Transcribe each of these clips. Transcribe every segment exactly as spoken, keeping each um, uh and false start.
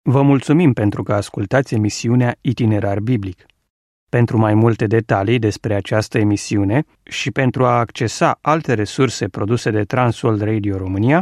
Vă mulțumim pentru că ascultați emisiunea Itinerar Biblic. Pentru mai multe detalii despre această emisiune și pentru a accesa alte resurse produse de Transworld Radio România,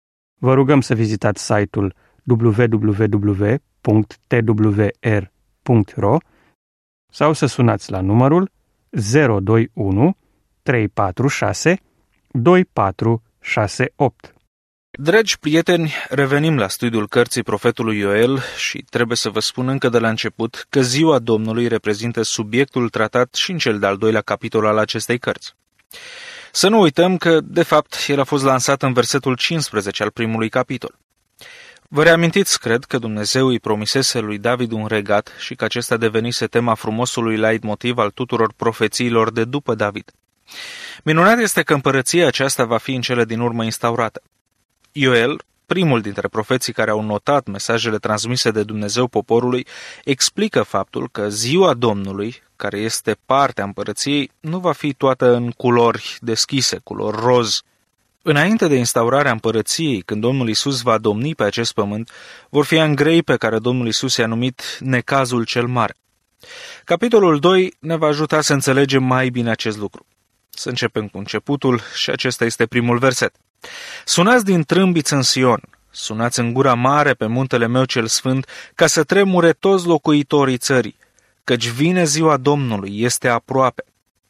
vă rugăm să vizitați site-ul w w w punct t w r punct r o sau să sunați la numărul zero doi unu trei patru șase doi patru șase opt. Dragi prieteni, revenim la studiul cărții profetului Ioel și trebuie să vă spun încă de la început că ziua Domnului reprezintă subiectul tratat și în cel de-al doilea capitol al acestei cărți. Să nu uităm că, de fapt, el a fost lansat în versetul cincisprezece al primului capitol. Vă reamintiți, cred, că Dumnezeu îi promisese lui David un regat și că acesta devenise tema frumosului leitmotiv al tuturor profețiilor de după David. Minunat este că împărăția aceasta va fi în cele din urmă instaurată. Ioel, primul dintre profeții care au notat mesajele transmise de Dumnezeu poporului, explică faptul că ziua Domnului, care este partea împărăției, nu va fi toată în culori deschise, culori roz. Înainte de instaurarea împărăției, când Domnul Iisus va domni pe acest pământ, vor fi ani grei pe care Domnul Iisus i-a numit necazul cel mare. Capitolul doi ne va ajuta să înțelegem mai bine acest lucru. Să începem cu începutul și acesta este primul verset. Sunați din trâmbiță în Sion, sunați în gura mare pe muntele meu cel sfânt, ca să tremure toți locuitorii țării, căci vine ziua Domnului, este aproape.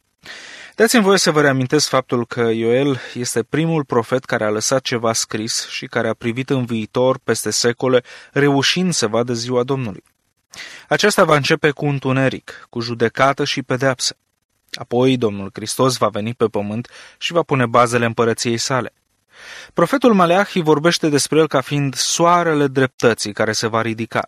Dați-mi voie să vă reamintesc faptul că Ioel este primul profet care a lăsat ceva scris și care a privit în viitor peste secole, reușind să vadă ziua Domnului. Aceasta va începe cu întuneric, cu judecată și pedeapsă. Apoi Domnul Hristos va veni pe pământ și va pune bazele împărăției sale. Profetul Maleahi vorbește despre el ca fiind soarele dreptății care se va ridica.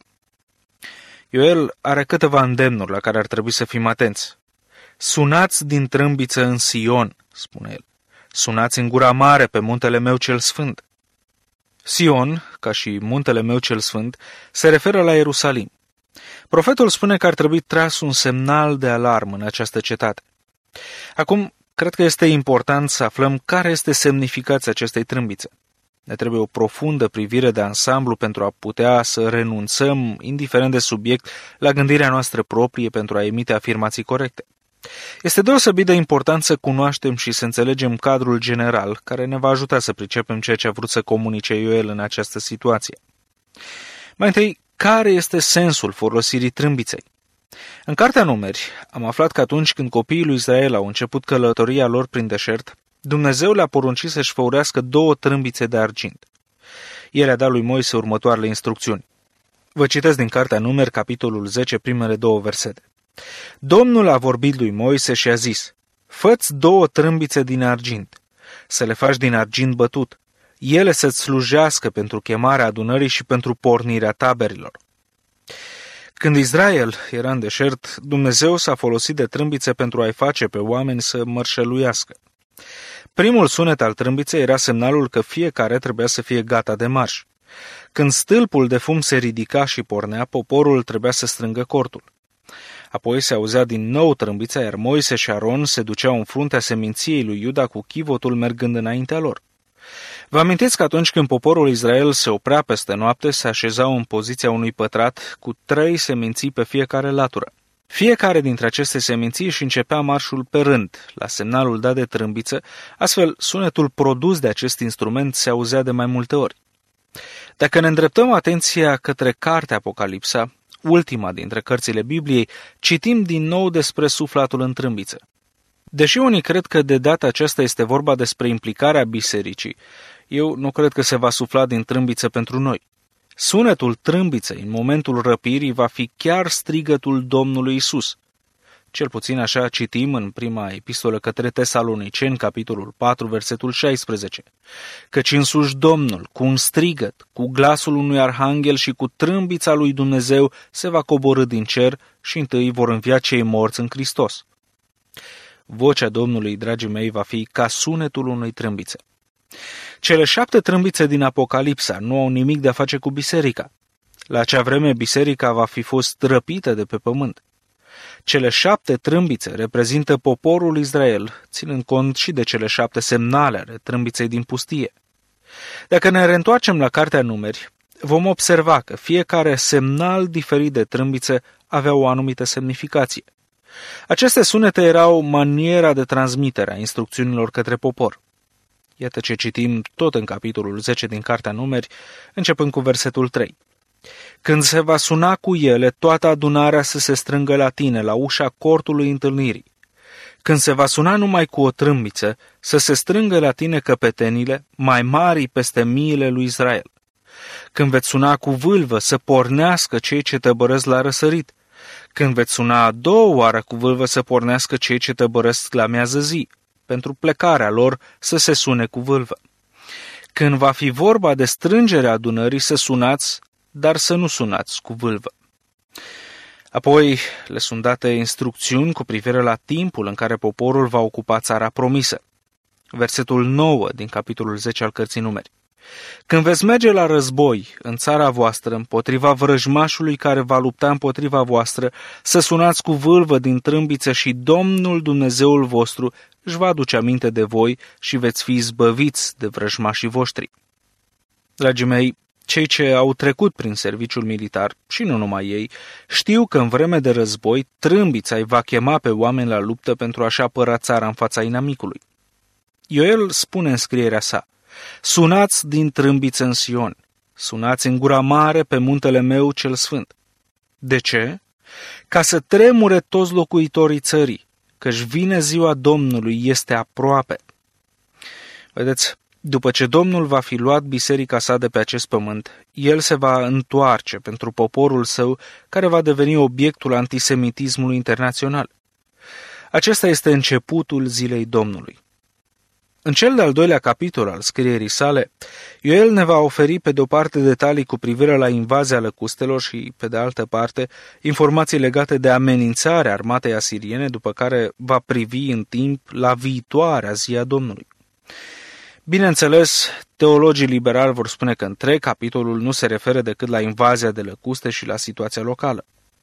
Ioel are câteva îndemnuri la care ar trebui să fim atenți. Sunați din trâmbiță în Sion, spune el. Sunați în gura mare pe muntele meu cel sfânt. Sion, ca și muntele meu cel sfânt, se referă la Ierusalim. Profetul spune că ar trebui tras un semnal de alarmă în această cetate. Acum, cred că este important să aflăm care este semnificația acestei trâmbițe. Ne trebuie o profundă privire de ansamblu pentru a putea să renunțăm, indiferent de subiect, la gândirea noastră proprie pentru a emite afirmații corecte. Este deosebit de important să cunoaștem și să înțelegem cadrul general care ne va ajuta să pricepem ceea ce a vrut să comunice Ioel în această situație. Mai întâi, care este sensul folosirii trâmbiței? În Cartea Numeri am aflat că atunci când copiii lui Israel au început călătoria lor prin deșert, Dumnezeu le-a poruncit să-și făurească două trâmbițe de argint. El a dat lui Moise următoarele instrucțiuni. Vă citesc din Cartea Numeri, capitolul zece, primele două versete. Domnul a vorbit lui Moise și a zis, fă-ți două trâmbițe din argint, să le faci din argint bătut, ele să-ți slujească pentru chemarea adunării și pentru pornirea taberilor. Când Israel era în deșert, Dumnezeu s-a folosit de trâmbițe pentru a-i face pe oameni să mărșăluiască. Primul sunet al trâmbiței era semnalul că fiecare trebuia să fie gata de marș. Când stâlpul de fum se ridica și pornea, poporul trebuia să strângă cortul. Apoi se auzea din nou trâmbița, iar Moise și Aron se duceau în fruntea seminției lui Iuda cu chivotul mergând înaintea lor. Vă amintiți că atunci când poporul Israel se oprea peste noapte, se așezau în poziția unui pătrat cu trei seminții pe fiecare latură. Fiecare dintre aceste seminții își începea marșul pe rând, la semnalul dat de trâmbiță, astfel sunetul produs de acest instrument se auzea de mai multe ori. Dacă ne îndreptăm atenția către cartea Apocalipsa, ultima dintre cărțile Bibliei, citim din nou despre suflatul în trâmbiță. Deși unii cred că de data aceasta este vorba despre implicarea bisericii, eu nu cred că se va sufla din trâmbiță pentru noi. Sunetul trâmbiței în momentul răpirii va fi chiar strigătul Domnului Isus. Cel puțin așa citim în prima epistolă către Tesaloniceni, capitolul patru, versetul șaisprezece. Căci însuși Domnul, cu un strigăt, cu glasul unui arhanghel și cu trâmbița lui Dumnezeu, se va coborî din cer și întâi vor învia cei morți în Hristos. Vocea Domnului, dragii mei, va fi ca sunetul unei trâmbițe. Cele șapte trâmbițe din Apocalipsa nu au nimic de a face cu biserica. La acea vreme biserica va fi fost răpită de pe pământ. Cele șapte trâmbițe reprezintă poporul Israel, ținând cont și de cele șapte semnale ale trâmbiței din pustie. Dacă ne reîntoarcem la Cartea Numeri, vom observa că fiecare semnal diferit de trâmbițe avea o anumită semnificație. Aceste sunete erau maniera de transmitere a instrucțiunilor către popor. Iată ce citim tot în capitolul zece din Cartea Numeri, începând cu versetul trei. Când se va suna cu ele, toată adunarea să se strângă la tine, la ușa cortului întâlnirii. Când se va suna numai cu o trâmbiță, să se strângă la tine căpetenile, mai mari peste miile lui Israel. Când veți suna cu vâlvă, să pornească cei ce tăbărăsc la răsărit. Când veți suna a doua oară cu vâlvă, să pornească cei ce tăbărăsc la miază zi, pentru plecarea lor să se sune cu vâlvă. Când va fi vorba de strângerea adunării, să sunați, dar să nu sunați cu vâlvă. Apoi le sunt date instrucțiuni cu privire la timpul în care poporul va ocupa țara promisă. Versetul nouă din capitolul zece al Cărții Numeri. Când veți merge la război în țara voastră, împotriva vrăjmașului care va lupta împotriva voastră, să sunați cu vâlvă din trâmbiță și Domnul Dumnezeul vostru își va aduce aminte de voi și veți fi izbăviți de vrăjmașii voștri. Dragii mei, cei ce au trecut prin serviciul militar, și nu numai ei, știu că în vreme de război trâmbița îi va chema pe oameni la luptă pentru a-și apăra țara în fața inamicului. Ioel spune în scrierea sa, sunați din trâmbiță în Sion, sunați în gura mare pe muntele meu cel sfânt. De ce? Ca să tremure toți locuitorii țării, căci vine ziua Domnului, este aproape. Vedeți, după ce Domnul va fi luat biserica sa de pe acest pământ, el se va întoarce pentru poporul său, care va deveni obiectul antisemitismului internațional. Acesta este începutul zilei Domnului. În cel de-al doilea capitol al scrierii sale, Ioel ne va oferi pe de o parte detalii cu privire la invazia lăcustelor și, pe de altă parte, informații legate de amenințarea armatei asiriene, după care va privi în timp la viitoarea zi a Domnului. Bineînțeles, teologii liberali vor spune că întreg capitolul nu se referă decât la invazia de lăcuste și la situația locală.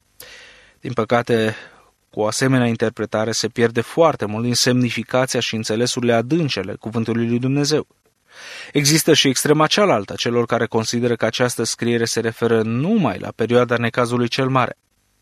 Din păcate, cu o asemenea interpretare se pierde foarte mult din semnificația și înțelesurile adânci ale cuvântului lui Dumnezeu. Există și extrema cealaltă a celor care consideră că această scriere se referă numai la perioada necazului cel mare.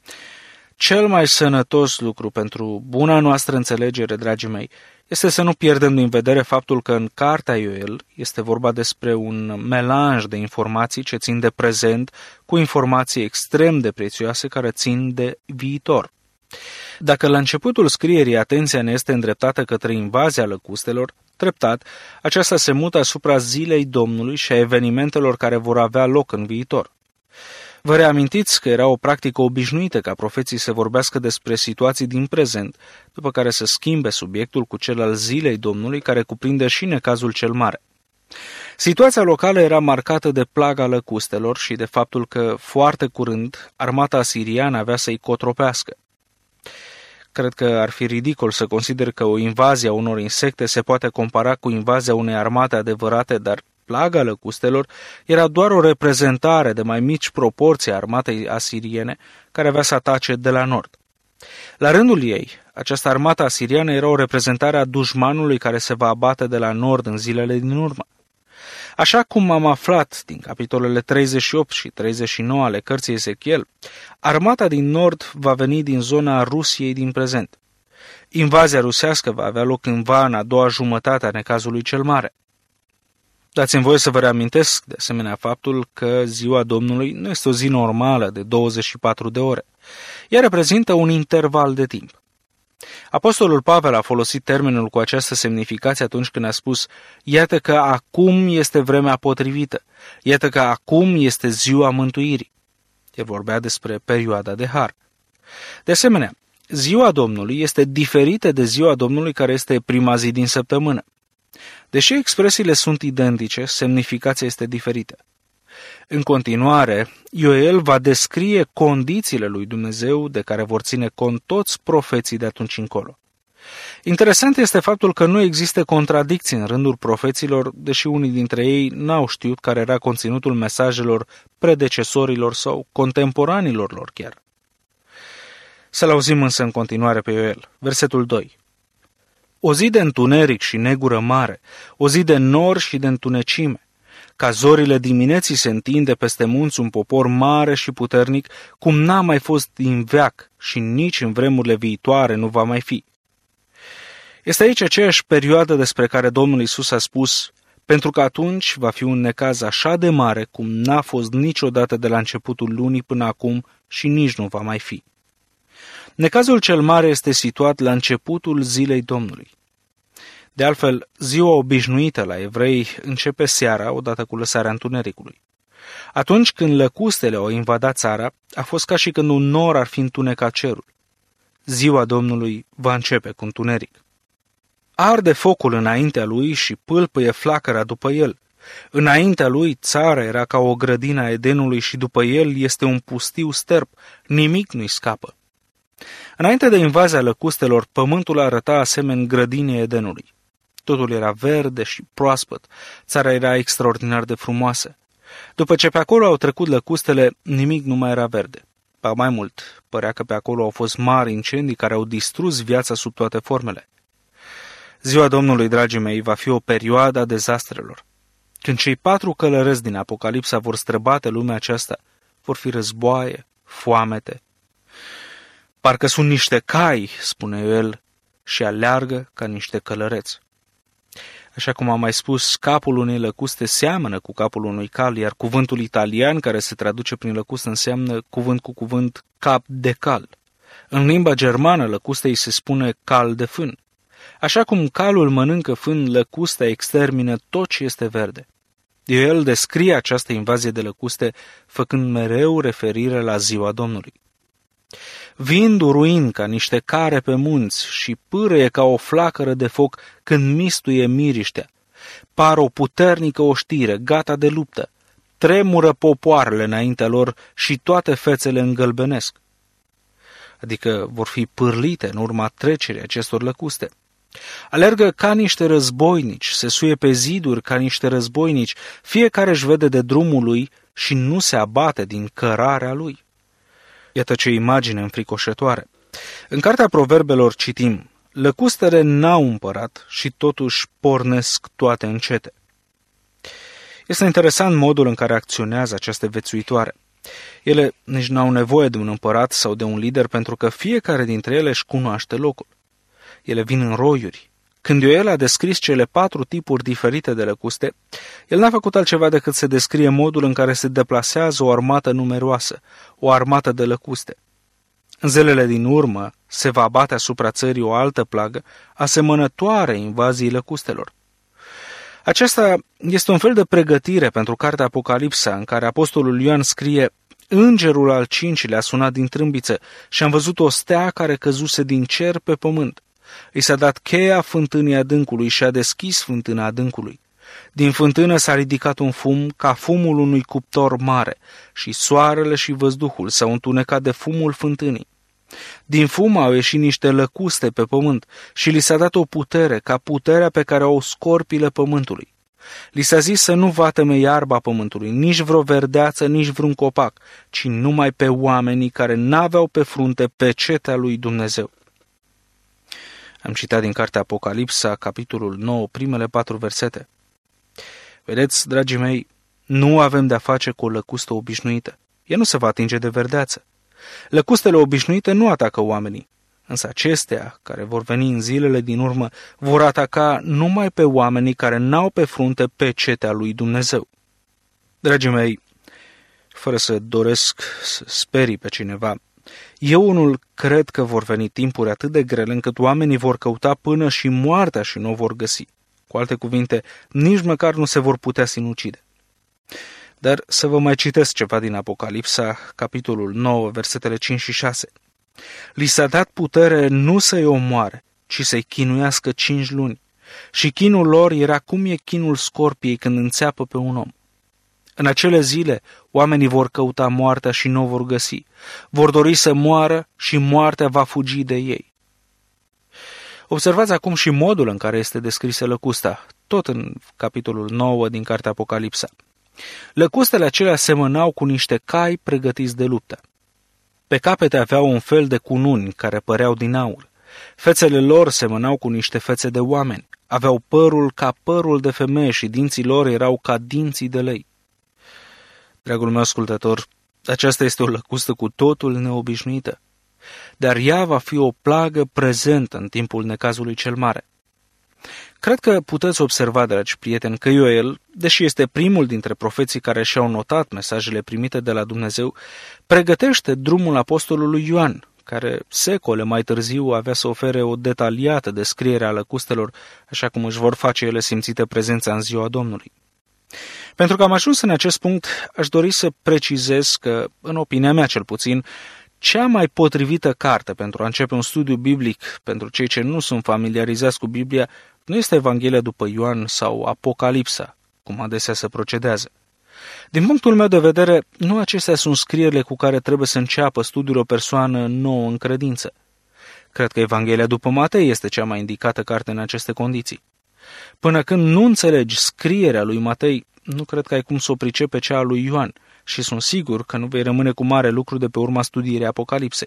Cel mai sănătos lucru pentru buna noastră înțelegere, dragii mei, este să nu pierdem din vedere faptul că în cartea Ioel este vorba despre un melanj de informații ce țin de prezent cu informații extrem de prețioase care țin de viitor. Dacă la începutul scrierii atenția ne este îndreptată către invazia lăcustelor, treptat, aceasta se mută asupra zilei Domnului și a evenimentelor care vor avea loc în viitor. Vă reamintiți că era o practică obișnuită ca profeții să vorbească despre situații din prezent, după care să schimbe subiectul cu cel al zilei Domnului, care cuprinde și necazul cel mare. Situația locală era marcată de plaga lăcustelor și de faptul că, foarte curând, armata asiriană avea să-i cotropească. Cred că ar fi ridicol să consider că o invazie a unor insecte se poate compara cu invazia unei armate adevărate, dar plaga lăcustelor era doar o reprezentare de mai mici proporții a armatei asiriene care avea să atace de la nord. La rândul ei, această armată asiriană era o reprezentare a dușmanului care se va abate de la nord în zilele din urmă. Așa cum am aflat din capitolele treizeci și opt și treizeci și nouă ale cărții Ezechiel, armata din nord va veni din zona Rusiei din prezent. Invazia rusească va avea loc cândva în a doua jumătate a necazului cel mare. Dați-mi voie să vă reamintesc de asemenea faptul că ziua Domnului nu este o zi normală de douăzeci și patru de ore. Ea reprezintă un interval de timp. Apostolul Pavel a folosit termenul cu această semnificație atunci când a spus: iată că acum este vremea potrivită, iată că acum este ziua mântuirii. El vorbea despre perioada de har. De asemenea, ziua Domnului este diferită de ziua Domnului care este prima zi din săptămână. Deși expresiile sunt identice, semnificația este diferită. În continuare, Ioel va descrie condițiile lui Dumnezeu de care vor ține cont toți profeții de atunci încolo. Interesant este faptul că nu există contradicții în rândul profeților, deși unii dintre ei n-au știut care era conținutul mesajelor predecesorilor sau contemporanilor lor chiar. Să-l auzim însă în continuare pe Ioel. Versetul doi. O zi de întuneric și negură mare, o zi de nor și de întunecime, Ca zorile dimineții se întinde peste munți un popor mare și puternic, cum n-a mai fost din veac și nici în vremurile viitoare nu va mai fi. Este aici aceeași perioadă despre care Domnul Iisus a spus, pentru că atunci va fi un necaz așa de mare cum n-a fost niciodată de la începutul lunii până acum și nici nu va mai fi. Necazul cel mare este situat la începutul zilei Domnului. De altfel, ziua obișnuită la evrei începe seara, odată cu lăsarea întunericului. Atunci când lăcustele au invadat țara, a fost ca și când un nor ar fi întunecat cerul. Ziua Domnului va începe cu întuneric. Arde focul înaintea lui și pâlpâie flacăra după el. Înaintea lui țara era ca o grădină a Edenului și după el este un pustiu sterp, nimic nu-i scapă. Înainte de invazia lăcustelor, pământul arăta asemeni grădinii Edenului. Totul era verde și proaspăt, țara era extraordinar de frumoasă. După ce pe acolo au trecut lăcustele, nimic nu mai era verde. Ba mai mult, părea că pe acolo au fost mari incendii care au distrus viața sub toate formele. Ziua Domnului, dragii mei, va fi o perioadă a dezastrelor. Când cei patru călărăți din Apocalipsa vor străbate lumea aceasta, vor fi războaie, foamete. Parcă sunt niște cai, spune el, și aleargă ca niște călăreți. Așa cum am mai spus, capul unei lăcuste seamănă cu capul unui cal, iar cuvântul italian care se traduce prin lăcustă înseamnă cuvânt cu cuvânt cap de cal. În limba germană lăcustei se spune cal de fân. Așa cum calul mănâncă fân, lăcusta extermină tot ce este verde. El descrie această invazie de lăcuste făcând mereu referire la ziua Domnului. Vin uruind ca niște care pe munți și pârâie ca o flacără de foc când mistuie miriștea. Par o puternică oștire, gata de luptă. Tremură popoarele înaintea lor și toate fețele îngălbenesc. Adică vor fi pârlite în urma trecerii acestor lăcuste. Alergă ca niște războinici, se suie pe ziduri ca niște războinici, fiecare își vede de drumul lui și nu se abate din cărarea lui. Iată ce imagine înfricoșătoare. În cartea Proverbelor citim, lăcustele n-au împărat și totuși pornesc toate încete. Este interesant modul în care acționează aceste vețuitoare. Ele nici n-au nevoie de un împărat sau de un lider pentru că fiecare dintre ele își cunoaște locul. Ele vin în roiuri. Când Ioel a descris cele patru tipuri diferite de lăcuste, el n-a făcut altceva decât să descrie modul în care se deplasează o armată numeroasă, o armată de lăcuste. În zilele din urmă se va abate asupra țării o altă plagă, asemănătoare invaziei lăcustelor. Aceasta este un fel de pregătire pentru cartea Apocalipsa, în care apostolul Ioan scrie: Îngerul al cincilea a sunat din trâmbiță și am văzut o stea care căzuse din cer pe pământ. I s-a dat cheia fântânii adâncului și a deschis fântâna adâncului. Din fântână s-a ridicat un fum ca fumul unui cuptor mare și soarele și văzduhul s-au întunecat de fumul fântânii. Din fum au ieșit niște lăcuste pe pământ și li s-a dat o putere ca puterea pe care au scorpile pământului. Li s-a zis să nu vateme iarba pământului, nici vreo verdeață, nici vreun copac, ci numai pe oamenii care n-aveau pe frunte pecetea lui Dumnezeu. Am citat din cartea Apocalipsa, capitolul nouă, primele patru versete. Vedeți, dragii mei, nu avem de-a face cu o lăcustă obișnuită. Ea nu se va atinge de verdeață. Lăcustele obișnuite nu atacă oamenii, însă acestea, care vor veni în zilele din urmă, vor ataca numai pe oamenii care n-au pe frunte pecetea lui Dumnezeu. Dragii mei, fără să doresc să sperii pe cineva, eu unul cred că vor veni timpuri atât de grele încât oamenii vor căuta până și moartea și nu o vor găsi. Cu alte cuvinte, nici măcar nu se vor putea sinucide. Dar să vă mai citesc ceva din Apocalipsa, capitolul nouă, versetele cinci și șase. Li s-a dat putere nu să-i omoare, ci să-i chinuiască cinci luni. Și chinul lor era cum e chinul scorpiei când înțeapă pe un om. În acele zile, oamenii vor căuta moartea și nu o vor găsi. Vor dori să moară și moartea va fugi de ei. Observați acum și modul în care este descrisă lăcusta, tot în capitolul nouă din cartea Apocalipsa. Lăcustele acelea semănau cu niște cai pregătiți de luptă. Pe capete aveau un fel de cununi care păreau din aur. Fețele lor semănau cu niște fețe de oameni. Aveau părul ca părul de femeie și dinții lor erau ca dinții de lei. Dragul meu ascultător, aceasta este o lăcustă cu totul neobișnuită, dar ea va fi o plagă prezentă în timpul necazului cel mare. Cred că puteți observa, dragi prieteni, că Ioel, deși este primul dintre profeții care și-au notat mesajele primite de la Dumnezeu, pregătește drumul apostolului Ioan, care secole mai târziu avea să ofere o detaliată descriere a lăcustelor, așa cum își vor face ele simțite prezența în ziua Domnului. Pentru că am ajuns în acest punct, aș dori să precizez că, în opinia mea cel puțin, cea mai potrivită carte pentru a începe un studiu biblic pentru cei ce nu sunt familiarizați cu Biblia nu este Evanghelia după Ioan sau Apocalipsa, cum adesea se procedează. Din punctul meu de vedere, nu acestea sunt scrierile cu care trebuie să înceapă studiul o persoană nouă în credință. Cred că Evanghelia după Matei este cea mai indicată carte în aceste condiții. Până când nu înțelegi scrierea lui Matei, nu cred că ai cum să o pricepi pe cea a lui Ioan și sunt sigur că nu vei rămâne cu mare lucru de pe urma studierii Apocalipsei.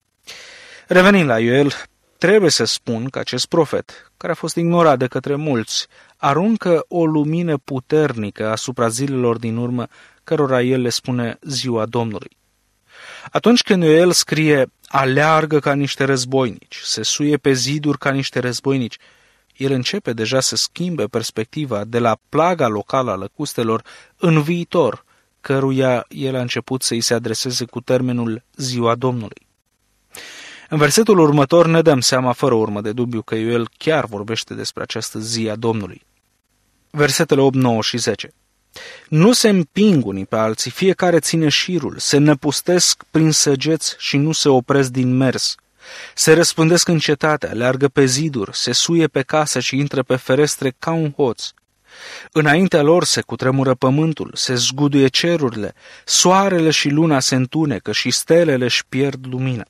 Revenind la Ioel, trebuie să spun că acest profet, care a fost ignorat de către mulți, aruncă o lumină puternică asupra zilelor din urmă, cărora el le spune ziua Domnului. Atunci când Ioel scrie, aleargă ca niște războinici, se suie pe ziduri ca niște războinici, el începe deja să schimbe perspectiva de la plaga locală a lăcustelor în viitor, căruia el a început să îi se adreseze cu termenul ziua Domnului. În versetul următor ne dăm seama fără urmă de dubiu că Ioel chiar vorbește despre această zi a Domnului. Versetele opt, nouă și zece. Nu se împing unii pe alții, fiecare ține șirul, se năpustesc prin săgeți și nu se opresc din mers. Se răspândesc în cetate, aleargă pe ziduri, se suie pe casă și intră pe ferestre ca un hoț. Înaintea lor se cutremură pământul, se zguduie cerurile, soarele și luna se întunecă și stelele își pierd lumina.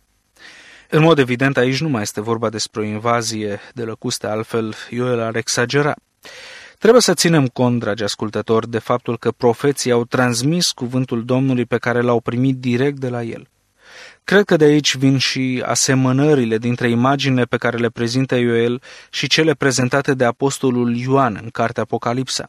În mod evident, aici nu mai este vorba despre o invazie de lăcuste, altfel Ioel ar exagera. Trebuie să ținem cont, dragi ascultători, de faptul că profeții au transmis cuvântul Domnului pe care l-au primit direct de la el. Cred că de aici vin și asemănările dintre imaginile pe care le prezintă Ioel și cele prezentate de apostolul Ioan în cartea Apocalipsa.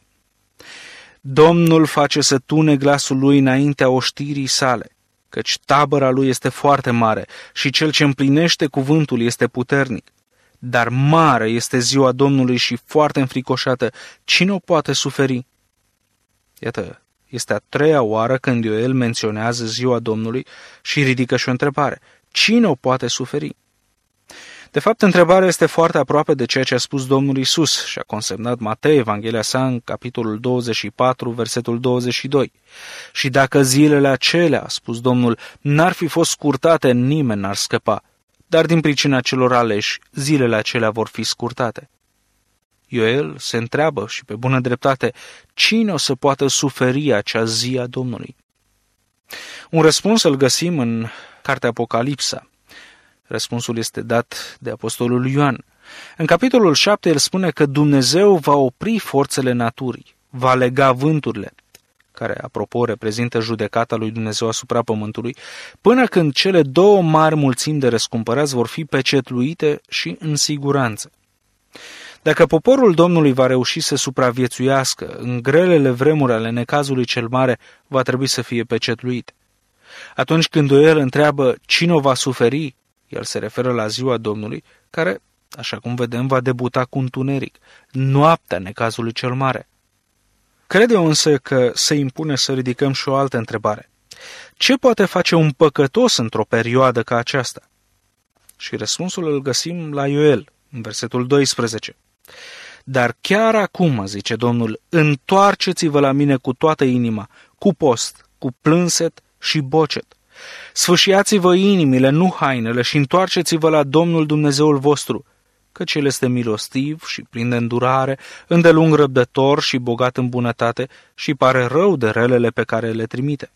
Domnul face să tune glasul lui înaintea oștirii sale, căci tabăra lui este foarte mare și cel ce împlinește cuvântul este puternic. Dar mare este ziua Domnului și foarte înfricoșată, cine o poate suferi? Iată, este a treia oară când Ioel menționează ziua Domnului și ridică și o întrebare. Cine o poate suferi? De fapt, întrebarea este foarte aproape de ceea ce a spus Domnul Iisus și a consemnat Matei, Evanghelia sa, în capitolul douăzeci și patru, versetul douăzeci și doi. Și dacă zilele acelea, a spus Domnul, n-ar fi fost scurtate, nimeni n-ar scăpa, dar din pricina celor aleși, zilele acelea vor fi scurtate. Ioel se întreabă și pe bună dreptate, cine o să poată suferi acea zi a Domnului? Un răspuns îl găsim în cartea Apocalipsa. Răspunsul este dat de apostolul Ioan. În capitolul șapte el spune că Dumnezeu va opri forțele naturii, va lega vânturile, care, apropo, reprezintă judecata lui Dumnezeu asupra pământului, până când cele două mari mulțimi de răscumpărați vor fi pecetluite și în siguranță. Dacă poporul Domnului va reuși să supraviețuiască în grelele vremuri ale necazului cel mare, va trebui să fie pecetluit. Atunci când el întreabă cine o va suferi, el se referă la ziua Domnului, care, așa cum vedem, va debuta cu întuneric, noaptea necazului cel mare. Cred eu însă că se impune să ridicăm și o altă întrebare. Ce poate face un păcătos într-o perioadă ca aceasta? Și răspunsul îl găsim la Ioel, în versetul doisprezece. Dar chiar acum, zice Domnul, întoarceți-vă la mine cu toată inima, cu post, cu plânset și bocet. Sfâșiați-vă inimile, nu hainele, și întoarceți-vă la Domnul Dumnezeul vostru, căci El este milostiv și plin de îndurare, îndelung răbdător și bogat în bunătate și pare rău de relele pe care le trimite.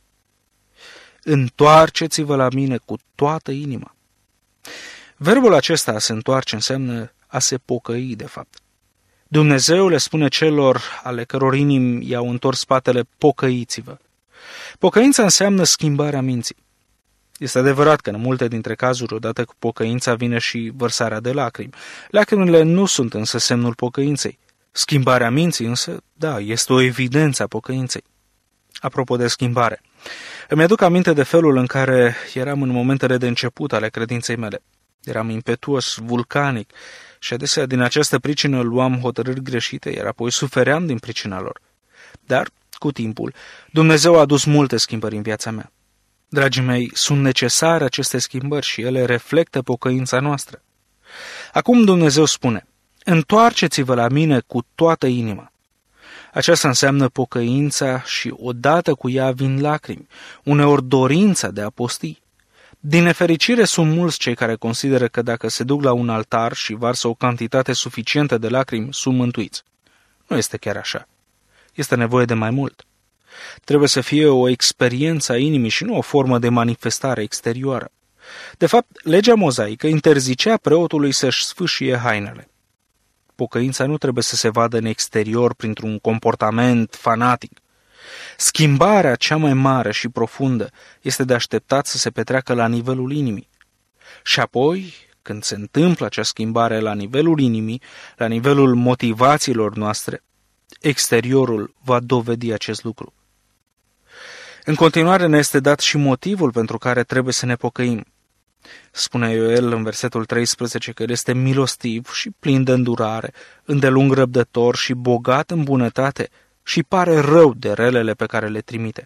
Întoarceți-vă la mine cu toată inima. Verbul acesta, a se întoarce, înseamnă a se pocăi, de fapt. Dumnezeu le spune celor ale căror inimi i-au întors spatele, pocăiți-vă. Pocăința înseamnă schimbarea minții. Este adevărat că în multe dintre cazuri, odată cu pocăința, vine și vărsarea de lacrimi. Lacrimile nu sunt însă semnul pocăinței. Schimbarea minții însă, da, este o evidență a pocăinței. Apropo de schimbare, îmi aduc aminte de felul în care eram în momentele de început ale credinței mele. Eram impetuos, vulcanic și adesea din această pricină luam hotărâri greșite, iar apoi sufeream din pricina lor. Dar, cu timpul, Dumnezeu a adus multe schimbări în viața mea. Dragii mei, sunt necesare aceste schimbări și ele reflectă pocăința noastră. Acum Dumnezeu spune: întoarceți-vă la mine cu toată inima. Aceasta înseamnă pocăința și odată cu ea vin lacrimi, uneori dorința de a posti. Din nefericire sunt mulți cei care consideră că dacă se duc la un altar și varsă o cantitate suficientă de lacrimi, sunt mântuiți. Nu este chiar așa. Este nevoie de mai mult. Trebuie să fie o experiență a inimii și nu o formă de manifestare exterioară. De fapt, legea mozaică interzicea preotului să-și sfâșie hainele. Pocăința nu trebuie să se vadă în exterior printr-un comportament fanatic. Schimbarea cea mai mare și profundă este de așteptat să se petreacă la nivelul inimii. Și apoi, când se întâmplă acea schimbare la nivelul inimii, la nivelul motivațiilor noastre, exteriorul va dovedi acest lucru. În continuare ne este dat și motivul pentru care trebuie să ne pocăim. Spune Ioel în versetul treisprezece că El este milostiv și plin de îndurare, îndelung răbdător și bogat în bunătate și pare rău de relele pe care le trimite.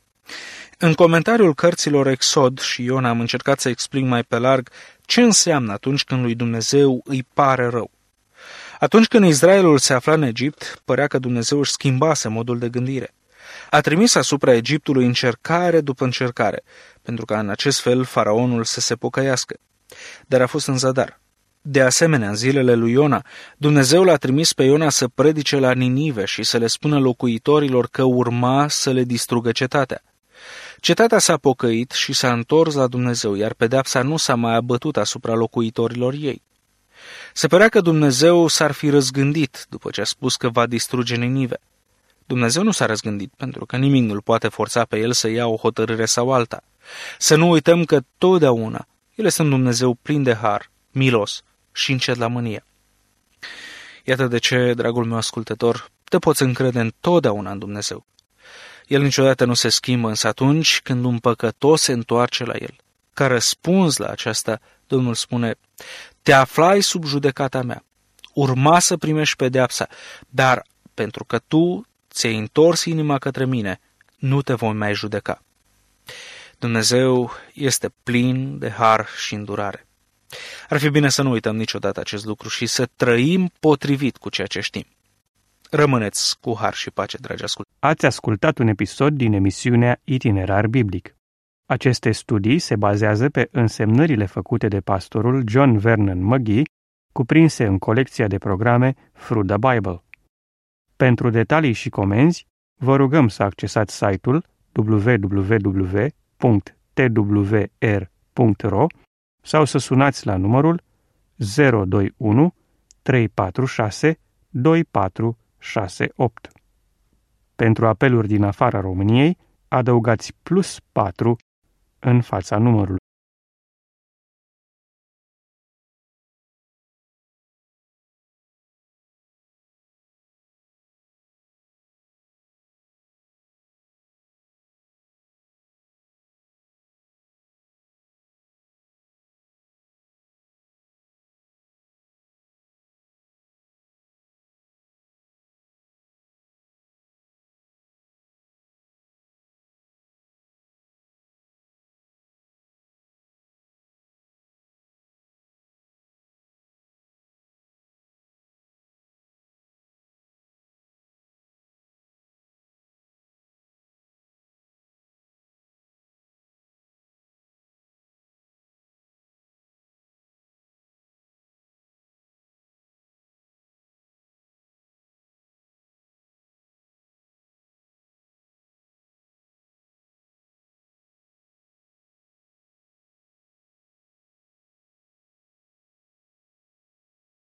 În comentariul cărților Exod și Iona am încercat să explic mai pe larg ce înseamnă atunci când lui Dumnezeu îi pare rău. Atunci când Israelul se afla în Egipt, părea că Dumnezeu își schimbase modul de gândire. A trimis asupra Egiptului încercare după încercare, pentru ca în acest fel faraonul să se pocăiască. Dar a fost în zadar. De asemenea, în zilele lui Iona, Dumnezeu l-a trimis pe Iona să predice la Ninive și să le spună locuitorilor că urma să le distrugă cetatea. Cetatea s-a pocăit și s-a întors la Dumnezeu, iar pedeapsa nu s-a mai abătut asupra locuitorilor ei. Se părea că Dumnezeu s-ar fi răzgândit după ce a spus că va distruge Ninive. Dumnezeu nu s-a răzgândit, pentru că nimic nu-l poate forța pe el să ia o hotărâre sau alta. Să nu uităm că totdeauna El este un Dumnezeu plin de har, milos și încet la mânie. Iată de ce, dragul meu ascultător, te poți încrede întotdeauna în Dumnezeu. El niciodată nu se schimbă, însă atunci când un păcătos se întoarce la El, ca răspuns la aceasta, Domnul spune: te aflai sub judecata mea, urma să primești pedeapsa, dar pentru că tu ți-ai întors inima către mine, nu te voi mai judeca. Dumnezeu este plin de har și îndurare. Ar fi bine să nu uităm niciodată acest lucru și să trăim potrivit cu ceea ce știm. Rămâneți cu har și pace, dragi ascultători. Ați ascultat un episod din emisiunea Itinerar Biblic. Aceste studii se bazează pe însemnările făcute de pastorul John Vernon McGee, cuprinse în colecția de programe Through the Bible. Pentru detalii și comenzi, vă rugăm să accesați site-ul w w w punct t w r punct r o sau să sunați la numărul zero doi unu trei patru șase doi patru șase opt. Pentru apeluri din afara României, adăugați plus patru în fața numărului.